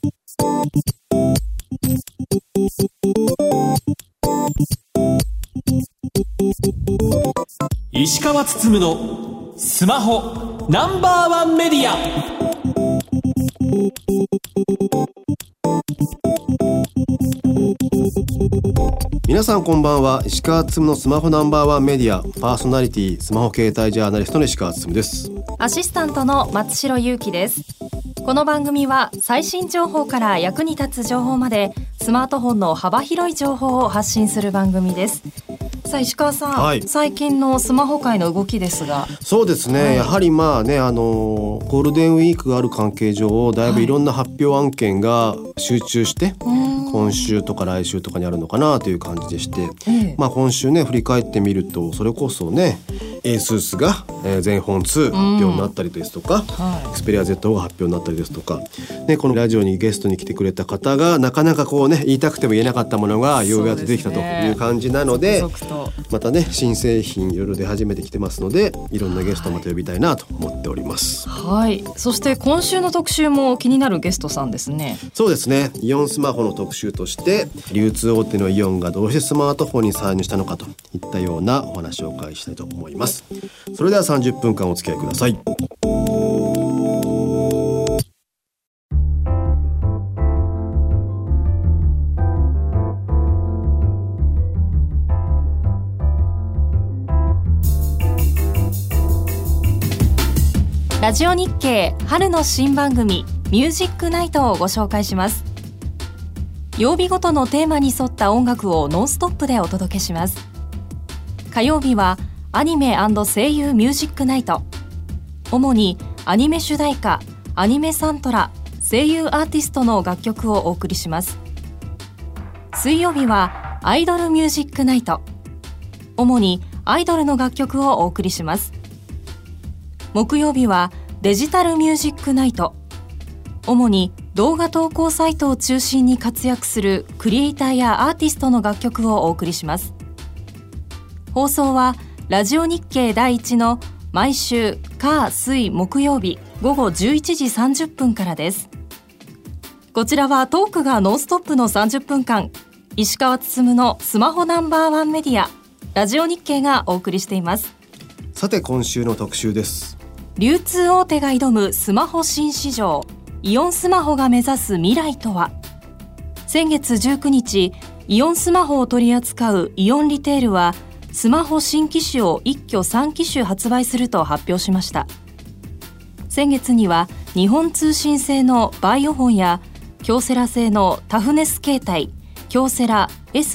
石川つつむのスマホナンバーワンメディア。 皆さんこんばんは。石川つつむのスマホナンバーワンメディアパーソナリティ、スマホ携帯ジャーナリストの石川つつむです。 アシスタントの松代ゆうきです。この番組は最新情報から役に立つ情報までスマートフォンの幅広い情報を発信する番組です。さあ石川さん、はい、最近のスマホ界の動きですが。 そうですね、はい、やはりゴールデンウィークがある関係上だいぶいろんな発表案件が集中して、今週とか来週とかにあるのかなという感じでして、今週ね振り返ってみるとそれこそねASUS が全本2発表になったりですとか、Xperia Z4 が発表になったりですとか、このラジオにゲストに来てくれた方がなかなか言いたくても言えなかったものがようやく出てきたという感じなので、またね新製品いろいろ出始めてきてますので、いろんなゲストをまた呼びたいなと思っております。 はい、そして今週の特集も気になるゲストさんですね。 そうですね、イオンスマホの特集として流通大手のイオンがどうしてスマートフォンに参入したのかといったようなお話をお伺いしたいと思います。それでは30分間お付き合いください。 ラジオ日経春の新番組ミュージックナイトをご紹介します。曜日ごとのテーマに沿った音楽をノンストップでお届けします。火曜日はアニメ&声優ミュージックナイト。主にアニメ主題歌、アニメサントラ、声優アーティストの楽曲をお送りします。水曜日はアイドルミュージックナイト。主にアイドルの楽曲をお送りします。木曜日はデジタルミュージックナイト。主に動画投稿サイトを中心に活躍するクリエイターやアーティストの楽曲をお送りします。放送はラジオ日経第一の毎週火水木曜日午後11時30分からです。こちらはトークがノンストップの30分間、石川つつむのスマホナンバーワンメディアラジオ日経がお送りしています。 さて今週の特集です。 流通大手が挑むスマホ新市場、イオンスマホが目指す未来とは。先月19日、イオンスマホを取り扱うイオンリテールはスマホ新機種を一挙3機種発売すると発表しました。先月には日本通信製のバイオフォンや京セラ製のタフネス携帯京セラ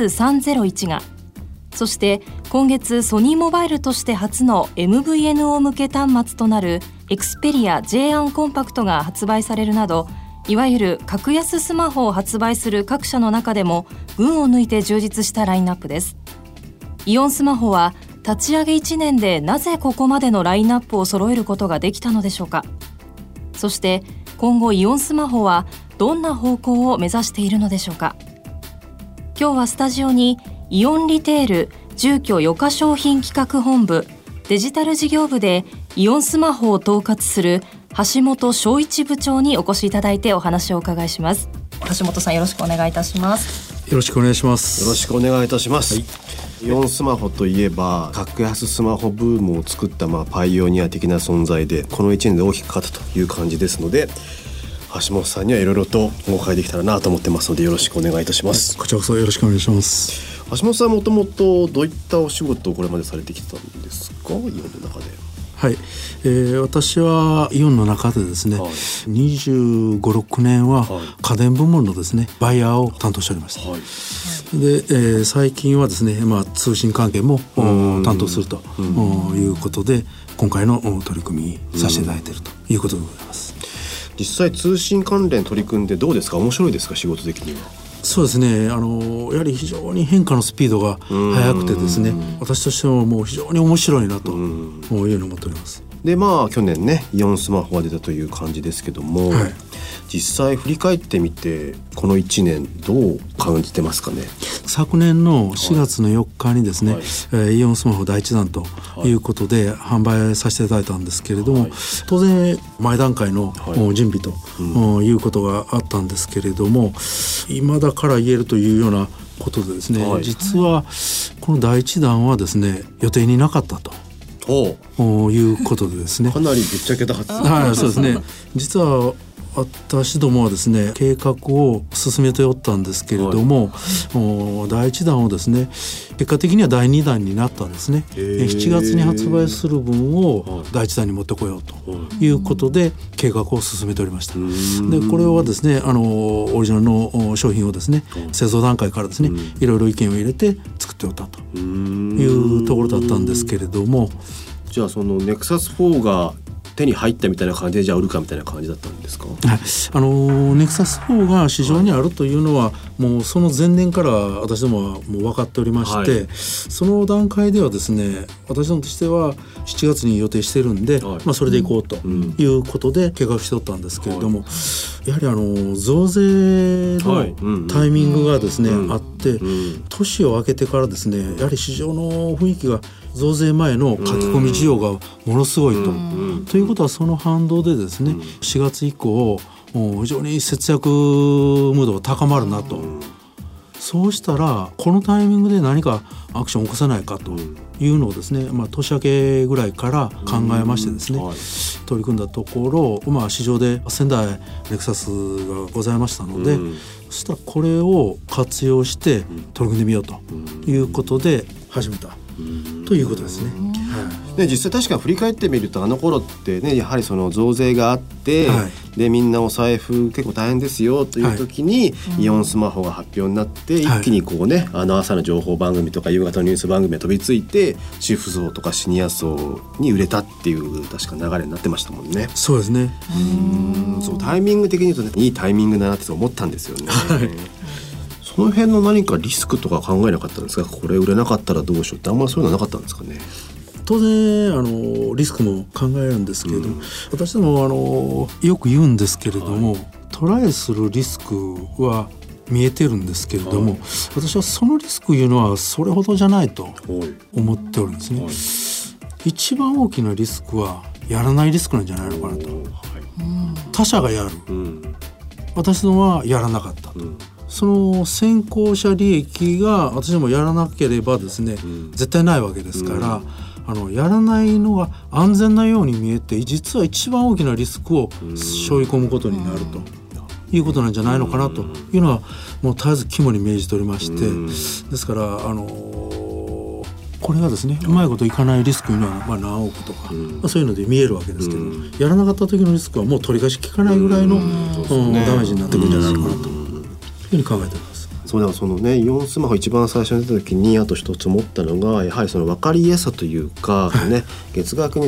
S301 が、そして今月ソニーモバイルとして初の MVNO 向け端末となるエクスペリア J1 コンパクトが発売されるなど、いわゆる格安スマホを発売する各社の中でも群を抜いて充実したラインナップです。イオンスマホは立ち上げ1年でなぜここまでのラインナップを揃えることができたのでしょうか。そして今後イオンスマホはどんな方向を目指しているのでしょうか。今日はスタジオにイオンリテール住居余価商品企画本部デジタル事業部でイオンスマホを統括する橋本翔一部長にお越しいただいてお話をお伺いします。橋本さん、よろしくお願いいたします。 よろしくお願いします。 よろしくお願いいたします、イオンスマホといえば格安スマホブームを作ったパイオニア的な存在で、この1年で大きく変わったという感じですので、橋本さんにはいろいろとお伺いできたらなと思ってますのでよろしくお願いいたします。 こちらこそよろしくお願いします。 橋本さん、もともとどういったお仕事をこれまでされてきたんですか、イオンの中で。 はい、私はイオンの中でですね、25、6年は家電部門のですねバイヤーを担当しておりました、で最近はですね、通信関係も担当するということで、今回の取り組みさせていただいているということでございます。 実際通信関連取り組んでどうですか、面白いですか、仕事的には。 そうですね、やはり非常に変化のスピードが速くてですね、私としてももう非常に面白いなというふうに思っております。 で去年ねイオンスマホが出たという感じですけども、実際振り返ってみてこの1年どう感じてますかね。 昨年の4月の4日にですね、イオンスマホ第1弾ということで販売させていただいたんですけれども、当然前段階の準備ということがあったんですけれども、今だから言えるというようなことでですね、実はこの第1弾はですね予定になかったということでですね、 かなりぶっちゃけたはず。 はい、そうですね。実は私どもはですね計画を進めておったんですけれども、第1弾をですね結果的には第2弾になったんですね。7月に発売する分を第1弾に持ってこようということで計画を進めておりました。でこれはですねオリジナルの商品をですね製造段階からですねいろいろ意見を入れて作っておったというところだったんですけれども、 じゃあそのネクサス4が手に入ったみたいな感じでじゃあ売るかみたいな感じだったんですか？ はい、ネクサス4が市場にあるというのは、もうその前年から私どもはもう分かっておりまして、その段階ではですね私どもとしては7月に予定してるんで、それでいこうということで計画しておったんですけれども、やはり増税のタイミングがですね、あって年を明けてからですねやはり市場の雰囲気が増税前の書き込み需要がものすごいということは、その反動でですね4月以降非常に節約ムードが高まるなと、そうしたらこのタイミングで何かアクションを起こさないかというのをですね、年明けぐらいから考えましてですね、取り組んだところ、市場で1000台ネクサスがございましたので、そしたらこれを活用して取り組んでみようということで始めたということですね。 実際確か振り返ってみるとあの頃ってねやはりその増税があって、でみんなお財布結構大変ですよという時に、イオンスマホが発表になって、一気にこうね朝の情報番組とか夕方のニュース番組が飛びついて主婦層とかシニア層に売れたっていう確か流れになってましたもんね。 そうですね。 そうタイミング的に言うとねいいタイミングだなって思ったんですよね。その辺の何かリスクとか考えなかったんですか？これ売れなかったらどうしようってあんまりそういうのはなかったんですかね？ 当然リスクも考えるんですけれども、私どもよく言うんですけれども、トライするリスクは見えてるんですけれども、私はそのリスクいうのはそれほどじゃないと思っておるんですね。一番大きなリスクはやらないリスクなんじゃないのかなと。他者がやる、私どもはやらなかったと。その先行者利益が私どもやらなければですね、絶対ないわけですから、やらないのが安全なように見えて、実は一番大きなリスクを背負い込むことになるということなんじゃないのかなというのはもう絶えず肝に銘じておりまして、ですからこれがですねうまいこといかないリスクには何億とか、そういうので見えるわけですけど、やらなかった時のリスクはもう取り返し効かないぐらいのダメージになってくるんじゃないのかなというふうに考えております。 そうだ、そのねイオンスマホ一番最初に出た時にあと一つ思ったのがやはりその分かりやすさというか、月額に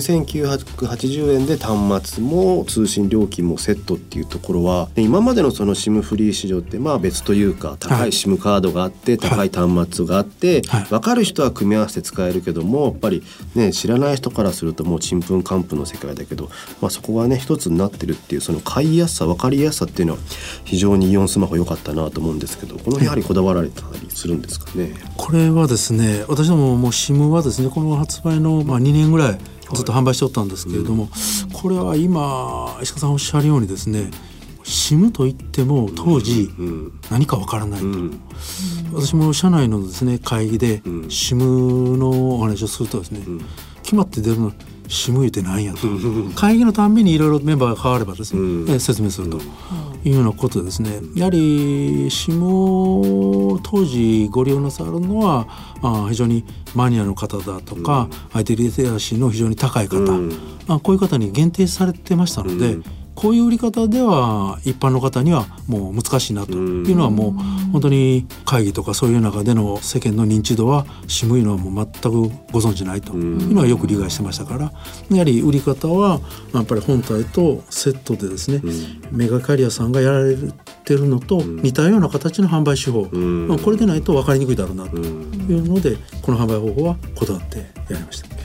1980円で端末も通信料金もセットっていうところは、今までのその SIM フリー市場って別というか高い SIM カードがあって、高い端末があって、分かる人は組み合わせて使えるけども、やっぱりね知らない人からするともうちんぷんかんぷんの世界だけど、そこがね一つになってるっていうその買いやすさ分かりやすさっていうのは非常にイオンスマホ良かったなと思うんですけど、このやはりこだわられたりするんですかね？ これはですね、私どももう SIM はですねこの発売の2年ぐらいずっと販売しておったんですけれども、これは今石川さんおっしゃるようにですね SIM といっても当時何かわからないと、私も社内のですね会議で SIM のお話をするとですね、決まって出るのSIM言うてなんやと会議のたんびにいろいろメンバーが変わればですね、説明するというようなことでですね、やはり SIM を当時ご利用なさるのは非常にマニアの方だとか、IT リテラシーの非常に高い方、こういう方に限定されてましたので、こういう売り方では一般の方にはもう難しいなというのはもう本当に会議とかそういう中での世間の認知度はSIMいうのはもう全くご存じないというのはよく理解してましたから、やはり売り方はやっぱり本体とセットでですね、メガキャリアさんがやられてるのと似たような形の販売手法、これでないと分かりにくいだろうなというのでこの販売方法はこだわってやりました。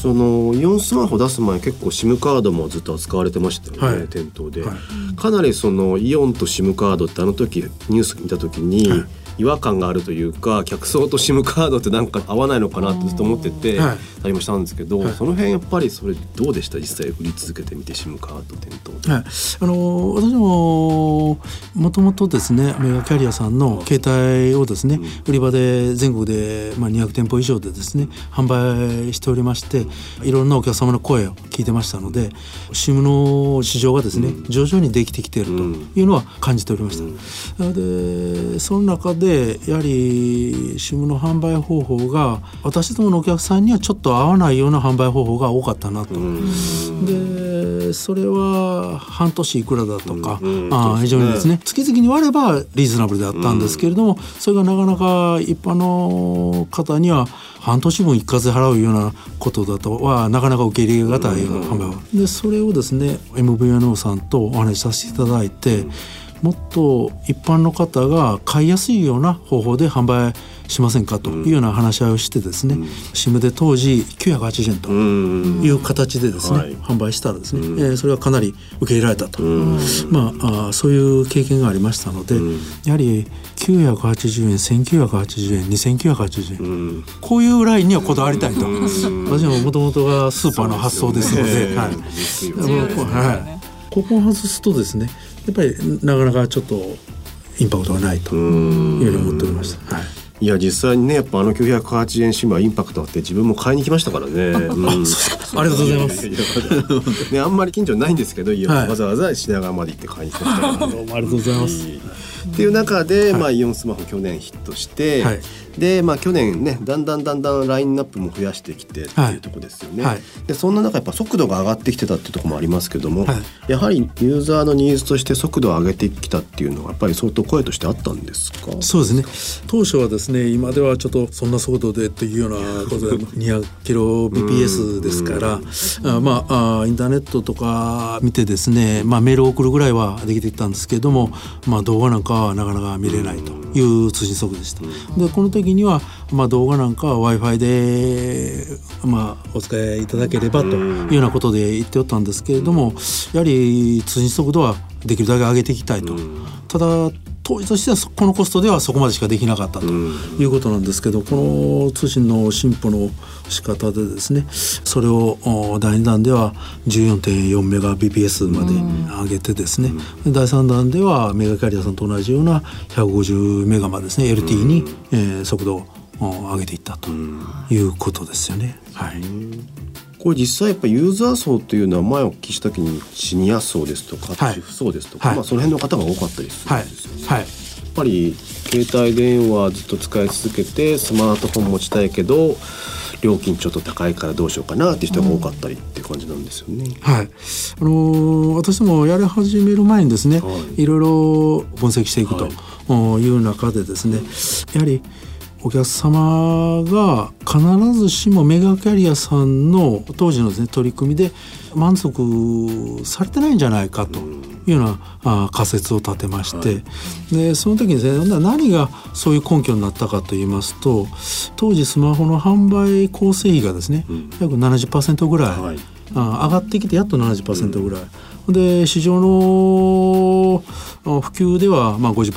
そのイオンスマホ出す前結構 SIM カードもずっと扱われてましたよね、はい、店頭で、はい、かなりそのイオンと SIM カードってニュース見た時に、はい、違和感があるというか客層と SIM カードってなんか合わないのかなってずっと思ってて、はい、たりもしたんですけど、はい、その辺やっぱりそれどうでした？実際売り続けてみて SIM カード店頭で、 はい、私ももともとですねメガキャリアさんの携帯をですね、売り場で全国で200店舗以上でですね販売しておりまして、いろんなお客様の声を聞いてましたので SIM の市場がですね、徐々にできてきているというのは感じておりました。でその中でやはり SIM の販売方法が私どものお客さんにはちょっと合わないような販売方法が多かったなと。でそれは半年いくらだとか、非常にですね月々に割ればリーズナブルであったんですけれども、それがなかなか一般の方には半年分一括で払うようなことだとはなかなか受け入れがたいような販売をで、それをですね MVNO さんとお話しさせていただいて、もっと一般の方が買いやすいような方法で販売しませんかというような話し合いをしてですね、SIM で当時980円という形でですね、販売したらですね、それはかなり受け入れられたと、そういう経験がありましたので、やはり980円、1980円、2980円、こういうラインにはこだわりたいと。私ももともとがスーパーの発想ですので、ここを外すとですねやっぱりなかなかちょっとインパクトがないというふうに思っておりました。 いや実際にねやっぱ980円SIMはインパクトあって自分も買いに来ましたからね。 ありがとうございます。 ね、あんまり近所ないんですけど、わざわざ品川まで行って買いに来ましたから、 どうもありがとうございます。 っていう中で、イオンスマホ去年ヒットして、で去年ねだんだんラインナップも増やしてきてっていうところですよね、でそんな中やっぱ速度が上がってきてたっていうところもありますけども、やはりユーザーのニーズとして速度を上げてきたっていうのはやっぱり相当声としてあったんですか？ そうですね、当初はですね今ではちょっとそんな速度でというようなことで200キロ bps ですから、インターネットとか見てですね、メールを送るぐらいはできてきたんですけれども、動画なんかはなかなか見れないという通信速度でした。でこの時には、動画なんかは Wi-Fi で、お使いいただければというようなことで言っておったんですけれども、やはり通信速度はできるだけ上げていきたいと。ただ当時としてはこのコストではそこまでしかできなかったということなんですけど、この通信の進歩の仕方でですね、それを第2弾では 14.4 メガ bps まで上げてですね、第3弾ではメガキャリアさんと同じような150メガまでですね LTE に速度を上げていったということですよね。 これ実際やっぱユーザー層というのは前お聞きした時にシニア層ですとか主婦層ですとか、その辺の方が多かったりするんですよね。やっぱり携帯電話ずっと使い続けてスマートフォン持ちたいけど料金ちょっと高いからどうしようかなっていう人が多かったりっていう感じなんですよね。 私もやり始める前にですね、いろいろ分析していくという中でですね、やはりお客様が必ずしもメガキャリアさんの当時のですね取り組みで満足されてないんじゃないかというような仮説を立てまして、でその時にですね何がそういう根拠になったかといいますと、当時スマホの販売構成比がですね、約 70% ぐらい、上がってきてやっと 70% ぐらい、で市場の普及では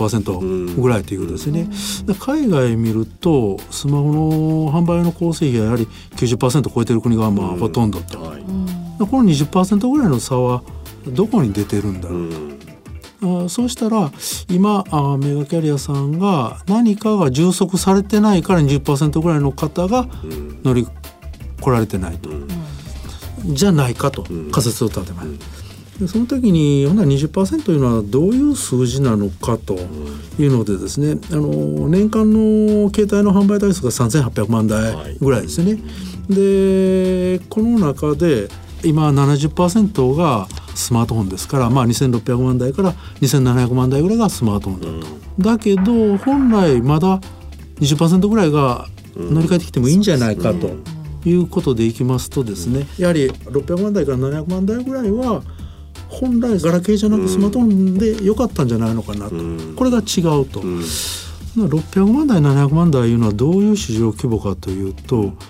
50% ぐらいということですね。海外見るとスマホの販売の構成比はやはり 90% 超えてる国がほとんどと、この 20% ぐらいの差はどこに出てるんだろう。そうしたら今メガキャリアさんが何かが充足されてないから 20% ぐらいの方が乗り来られてないと、じゃないかと仮説を立てます。でその時に20% というのはどういう数字なのかというのでですね、年間の携帯の販売台数が3800万台ぐらいですよね。でこの中で今 70% がスマートフォンですから、2600万台から2700万台ぐらいがスマートフォンだと。だけど本来まだ 20% ぐらいが乗り換えてきてもいいんじゃないかということでいきますとですね、やはり600万台から700万台ぐらいは本来ガラケーじゃなくスマートフォンで良かったんじゃないのかなと、これが違うと、600万台700万台いうのはどういう市場規模かというと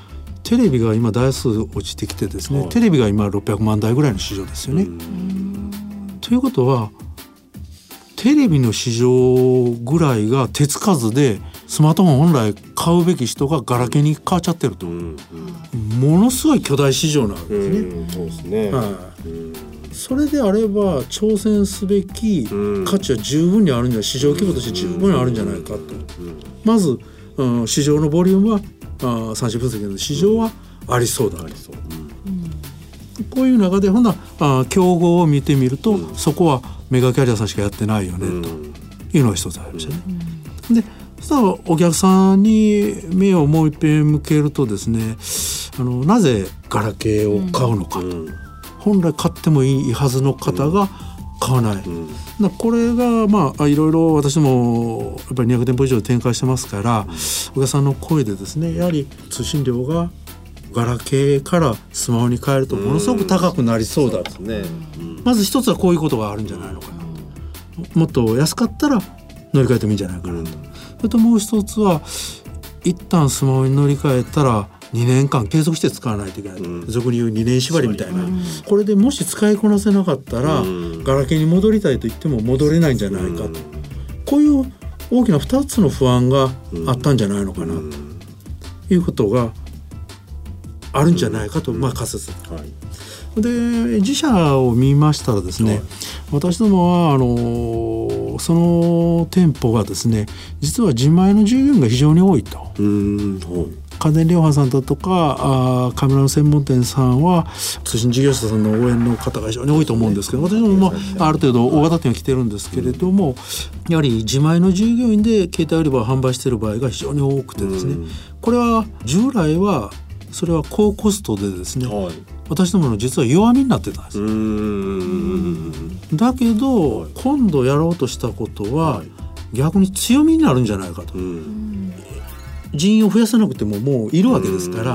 テレビが今台数落ちてきてですね、テレビが今600万台ぐらいの市場ですよね。ということはテレビの市場ぐらいが手つかずでスマートフォン本来買うべき人がガラケーに変わっちゃってると、ものすごい巨大市場なわけですね。 そうですね。 それであれば挑戦すべき価値は十分にあるんじゃない、市場規模として十分にあるんじゃないかと。まず、市場のボリュームは産地分析の市場はありそうだと。こういう中でほんな競合を見てみると、そこはメガキャリアさんしかやってないよねというのが一つありましたね。でそしたらお客さんに目をもう一遍向けるとですね、なぜガラケーを買うのかと、本来買ってもいいはずの方が買わない、これがいろいろ私もやっぱり200店舗以上展開してますから、お客さんの声でですね、やはり通信料がガラケーからスマホに変えるとものすごく高くなりそうだと、まず一つはこういうことがあるんじゃないのかな、もっと安かったら乗り換えてもいいんじゃないかなと、それともう一つは一旦スマホに乗り換えたら2年間継続して使わないといけない、俗に言う2年縛りみたいな、これでもし使いこなせなかったら、ガラケーに戻りたいと言っても戻れないんじゃないかと、こういう大きな2つの不安があったんじゃないのかなということがあるんじゃないかと、仮説、で自社を見ましたらですね、私どもはその店舗がですね、実は自前の従業員が非常に多いと。家電量販さんだとかカメラの専門店さんは通信事業者さんの応援の方が非常に多いと思うんですけど、私どもある程度大型店は来てるんですけれども、やはり自前の従業員で携帯売り場を販売している場合が非常に多くてですね、これは従来はそれは高コストでですね、私どもの実は弱みになってたんです。だけど今度やろうとしたことは逆に強みになるんじゃないかと。人員を増やさなくてももういるわけですから、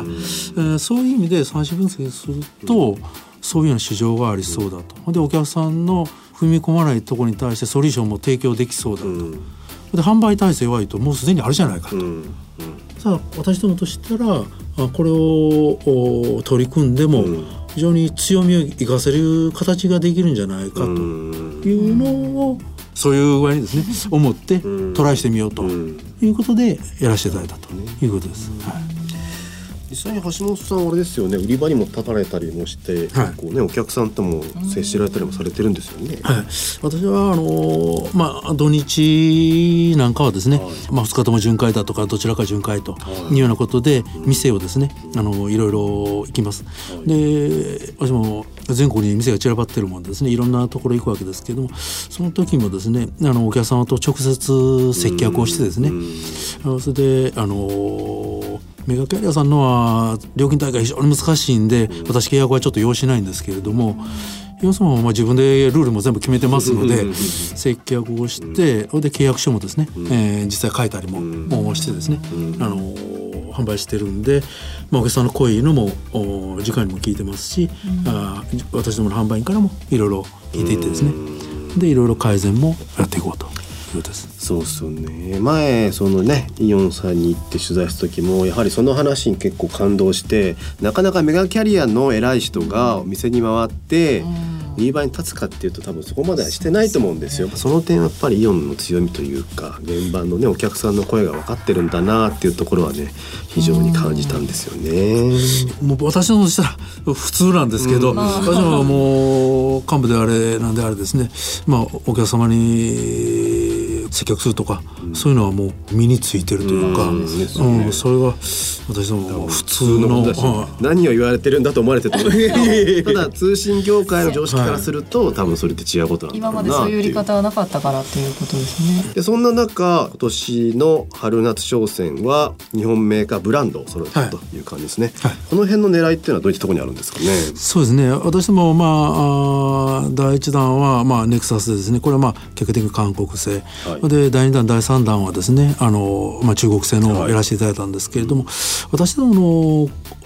そういう意味で産地分析するとそういうような市場がありそうだと。でお客さんの踏み込まないところに対してソリューションも提供できそうだと。で販売体制弱いともうすでにあるじゃないかと。さあ私どもとしたらこれを取り組んでも非常に強みを生かせる形ができるんじゃないかというのをそういう具合にですね思ってトライしてみようということでやらせていただいたということです。 実際に橋本さんあれですよね、売り場にも立たれたりもして、結構ねお客さんとも接しられたりもされてるんですよね。 私は土日なんかはですね、2日とも巡回だとかどちらか巡回というようなことで店をですねいろいろ行きます。で私も全国に店が散らばってるもんですね、いろんなところ行くわけですけども、その時もですねお客様と直接接客をしてですね、それでメガキャリアさんのは料金体系非常に難しいんで、私契約はちょっと要しないんですけれども、要するに自分でルールも全部決めてますので接客をして、で契約書もですね、実際書いたりもしてですね、販売してるんで、お客さんの声いうのも直にも聞いてますし、私どもの販売員からもいろいろ聞いていってですね、でいろいろ改善もやっていこうと。 そうですよね。前そのねイオンさんに行って取材した時もやはりその話に結構感動して、なかなかメガキャリアの偉い人がお店に回って売り場に立つかっていうと多分そこまではしてないと思うんですよ。その点やっぱりイオンの強みというか、現場のねお客さんの声が分かってるんだなっていうところはね非常に感じたんですよね。 もう私のとしたら普通なんですけど、私はもう幹部であれなんであれですね、お客様に接客するとか、そういうのはもう身についてるというか、それが私の普通の何を言われてるんだと思われてると思うんですけど、ただ通信業界の常識からすると、多分それって違うことなんだろうなっていう。 今までそういう売り方はなかったからっていうことですね。 でそんな中今年の春夏商戦は日本メーカーブランドを揃えたという感じですね。この辺の狙いっていうのはどういったところにあるんですかね。 そうですね、私ども第1弾はネクサスでですね、これは結果的に韓国製、で第2弾第3弾はですね中国製のをやらせていただいたんですけれども、私どもの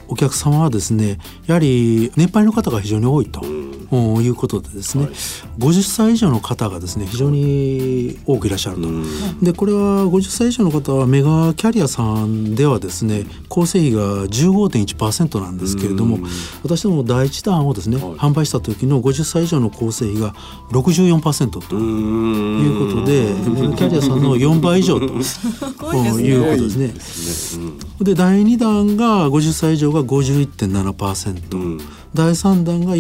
お客様はですねやはり年配の方が非常に多いと、いうことでですね、50歳以上の方がですね非常に多くいらっしゃると、でこれは50歳以上の方はメガキャリアさんではですね構成比が 15.1% なんですけれども、私ども第一弾をですね、販売した時の50歳以上の構成比が 64% ということでメガキャリアさんの4倍以上ということですね。で第2弾が50歳以上が 51.7%、第3弾が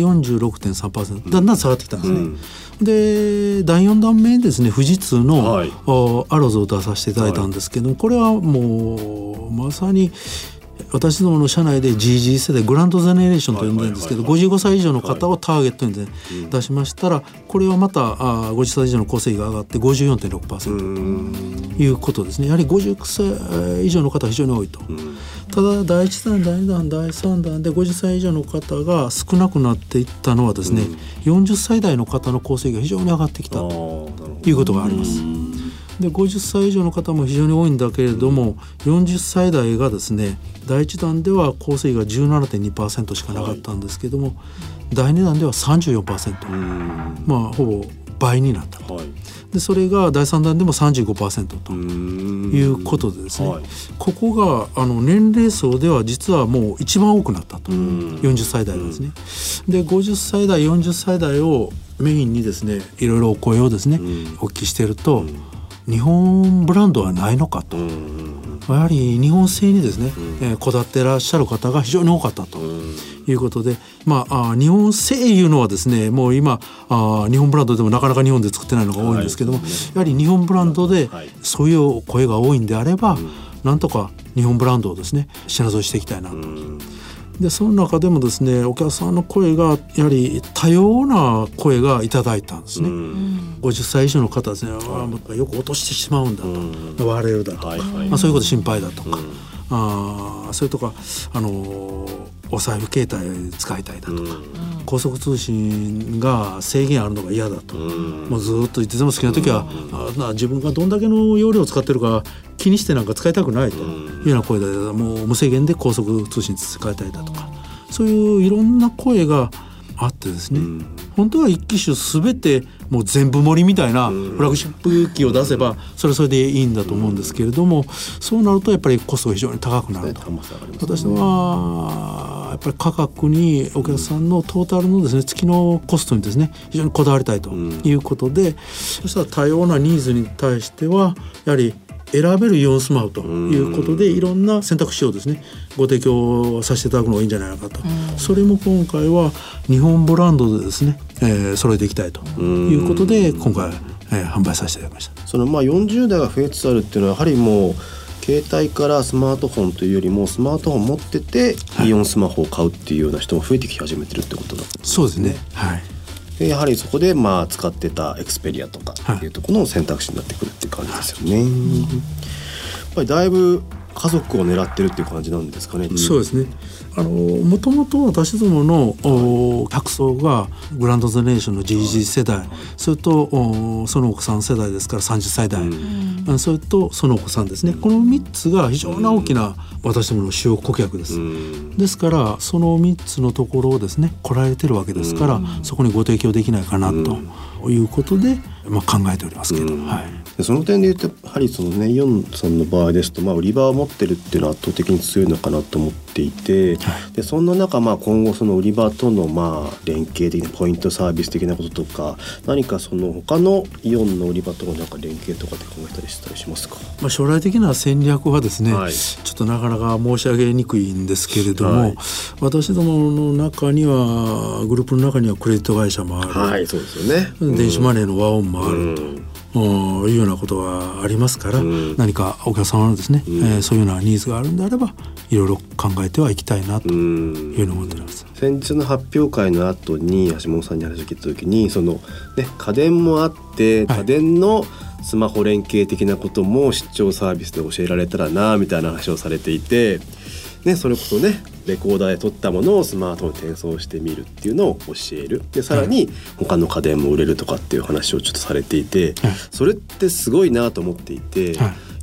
46.3%、だんだん下がってきたんですね。で第4弾目にですね富士通の、アローズを出させていただいたんですけど、これはもうまさに私どもの社内で GG 世代グランドゼネレーションと呼んでるんですけど、55歳以上の方をターゲットに出しましたら、これはまた50歳以上の構成比が上がって 54.6% ということですね。やはり50歳以上の方は非常に多いと。ただ第1弾第2弾第3弾で50歳以上の方が少なくなっていったのはですね、40歳代の方の構成比が非常に上がってきたということがあります。で50歳以上の方も非常に多いんだけれども、40歳代がですね第1弾では構成比が 17.2% しかなかったんですけども、第2弾では 34%、ほぼ倍になったと。でそれが第3弾でも 35% ということでですね、ここが年齢層では実はもう一番多くなったと、40歳代ですね。で50歳代40歳代をメインにですねいろいろお声をですね、お聞きしていると、日本ブランドはないのかと、やはり日本製にですね、こだわってらっしゃる方が非常に多かったということで、日本製いうのはですねもう今日本ブランドでもなかなか日本で作ってないのが多いんですけども、やはり日本ブランドでそういう声が多いんであれば、なんとか日本ブランドをですね品添えしていきたいなと。でその中でもですねお客さんの声がやはり多様な声がいただいたんですね。50歳以上の方ですね、よく落としてしまうんだと、割れるだとか、そういうこと心配だとか、それとかお財布携帯使いたいだとか、高速通信が制限あるのが嫌だと、もうずっといつでも好きな時は自分がどんだけの容量を使ってるか気にしてなんか使いたくないというような声で、もう無制限で高速通信使いたいだとか、そういういろんな声があってですね、本当は一機種すべてもう全部盛りみたいなフラグシップ機を出せばそれでいいんだと思うんですけれども、そうなるとやっぱりコストが非常に高くなると。私はやっぱり価格にお客さんのトータルのですね月のコストにですね非常にこだわりたいということで、そしたら多様なニーズに対してはやはり選べるイオンスマホということでいろんな選択肢をですねご提供させていただくのがいいんじゃないかと。それも今回は日本ブランドでですね、揃えていきたいということで今回、販売させていただきました。 その40代が増えつつあるっていうのはやはりもう携帯からスマートフォンというよりもスマートフォン持っててイオンスマホを買うっていうような人も増えてき始めてるってことだったんですね。 そうですね、 でやはりそこで使ってたエクスペリアとかっていうところの選択肢になってくるっていう感じですよね。やっぱりだいぶ家族を狙ってるっていう感じなんですかね。 そうですね。もともと私どもの客層がグランドゼネレーションの GG 世代、それとそのお子さん世代ですから30歳代、それとそのお子さんですね、この3つが非常に大きな私どもの主要顧客です。ですからその3つのところをですね来られてるわけですから、そこにご提供できないかなということで、考えておりますけど、 その点で言うとやはりそのねイオンさんの場合ですと、売り場を持ってるっていうのは圧倒的に強いのかなと思っていて、でそんな中今後その売り場との連携的なポイントサービス的なこととか、何かその他のイオンの売り場との連携とかって考えたりしたりしますか。 将来的な戦略はですね、ちょっとなかなか申し上げにくいんですけれども、私どもの中にはグループの中にはクレジット会社もある、 そうですよね、 電子マネーの和音もあるというようなことがありますから、何かお客様のですね、そういうようなニーズがあるんであればいろいろ考えてはいきたいなというふうに思っています。 先日の発表会の後に橋本さんに話を聞いた時に家電もあって家電のスマホ連携的なことも出張サービスで教えられたらなみたいな話をされていて、それこそレコーダーで撮ったものをスマートフォンに転送してみるっていうのを教える。でさらに他の家電も売れるとかっていう話をちょっとされていて、それってすごいなと思っていて、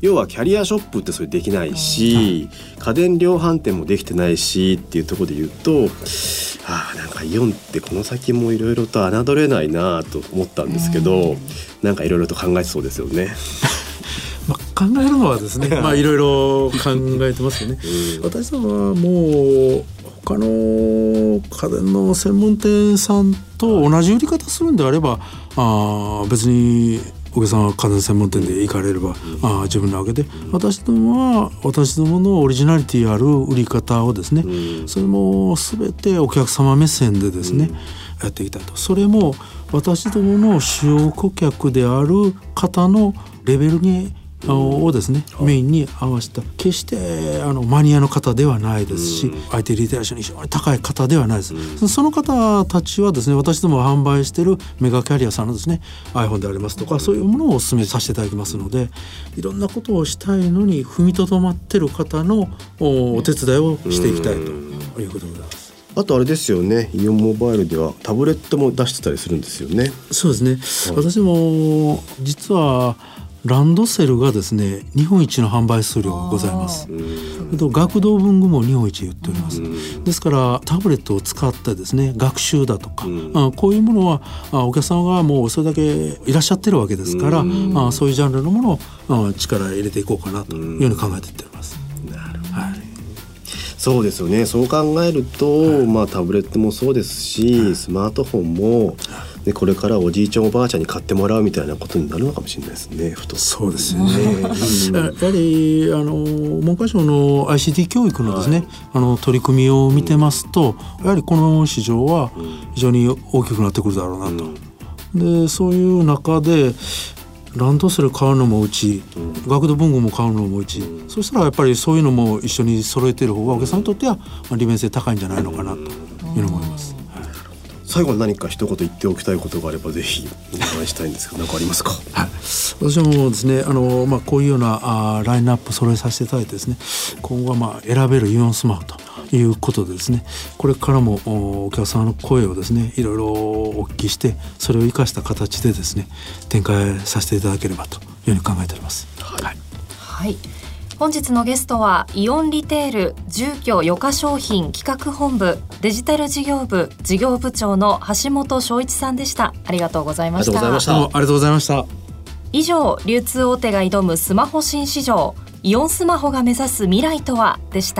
要はキャリアショップってそれできないし、家電量販店もできてないしっていうところで言うと、なんかイオンってこの先もいろいろと侮れないなと思ったんですけど、なんかいろいろと考えてそうですよね。 考えるのはですね、いろいろ考えてますよね。私どもはもう他の家電の専門店さんと同じ売り方するんであれば、別にお客さんは家電専門店で行かれれば自分なわけで、私どもは私どものオリジナリティある売り方をですね、それも全てお客様目線でですね、やっていきたいと。それも私どもの主要顧客である方のレベルにをですね、メインに合わせた、決してマニアの方ではないですし、IT リテラシーの非常に高い方ではないです、その方たちはですね、私どもが販売しているメガキャリアさんのですね iPhone でありますとか、そういうものをお勧めさせていただきますので、いろんなことをしたいのに踏みとどまっている方のお手伝いをしていきたいということでございます。 あとあれですよね、イオンモバイルではタブレットも出してたりするんですよね。 そうですね、私も実はランドセルがですね日本一の販売数量がございます。学童文具も日本一言っております。ですからタブレットを使ってですね学習だとか、こういうものはお客さんがもうそれだけいらっしゃってるわけですから、そういうジャンルのものを力入れていこうかなというように考えていっております。 なるほど、そうですよね。そう考えると、タブレットもそうですし、スマートフォンもでこれからおじいちゃんおばあちゃんに買ってもらうみたいなことになるのかもしれないですね。 そうですよね。やはり文科省の ICT 教育のですね、取り組みを見てますと、やはりこの市場は非常に大きくなってくるだろうなと。でそういう中でランドセル買うのもうち、学童文具も買うのもうち、そしたらやっぱりそういうのも一緒に揃えている方がお客さんにとっては利便性高いんじゃないのかなというふうに思います。 最後に何か一言言っておきたいことがあればぜひお願いしたいんですけど、何かありますか？ 私もですねこういうようなラインナップ揃えさせていただいてですね、今後は選べるイオンスマホということでですね、これからもお客様の声をですねいろいろお聞きして、それを生かした形でですね展開させていただければというふうに考えております。 本日のゲストはイオンリテール住居余価商品企画本部デジタル事業部事業部長の橋本翔一さんでした。ありがとうございました。 ありがとうございました。 以上、流通大手が挑むスマホ新市場、イオンスマホが目指す未来とはでした。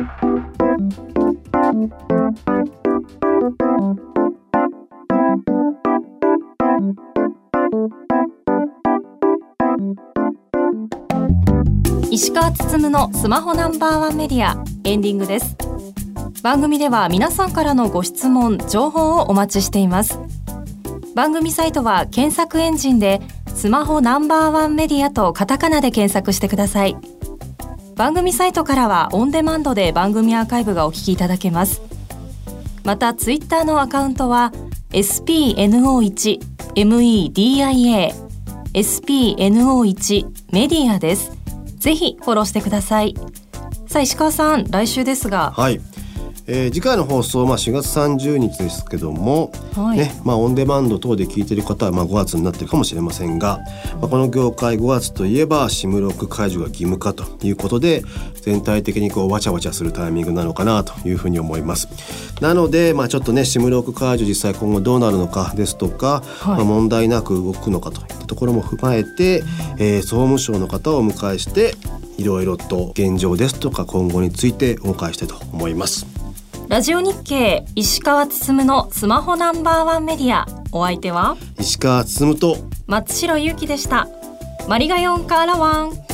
石川つつむのスマホナンバーワンメディア、エンディングです。番組では皆さんからのご質問情報をお待ちしています。番組サイトは検索エンジンでスマホナンバーワンメディアとカタカナで検索してください。番組サイトからはオンデマンドで番組アーカイブがお聞きいただけます。またツイッターのアカウントは SPNO1 MEDIA SPNO1 メディアです。ぜひフォローしてください。さあ石川さん、来週ですが、 次回の放送は4月30日ですけども、オンデマンド等で聞いている方は5月になっているかもしれませんが、この業界5月といえばSIMロック解除が義務化ということで、全体的にわちゃわちゃするタイミングなのかなというふうに思います。なので、ちょっとねSIMロック解除実際今後どうなるのかですとか、問題なく動くのかといったところも踏まえて、総務省の方をお迎えしていろいろと現状ですとか今後についてお伺いしたいと思います。 ラジオ日経石川つつむのスマホナンバーワンメディア、お相手は石川つつむと松代ゆうきでした。マリガヨンカーラワン。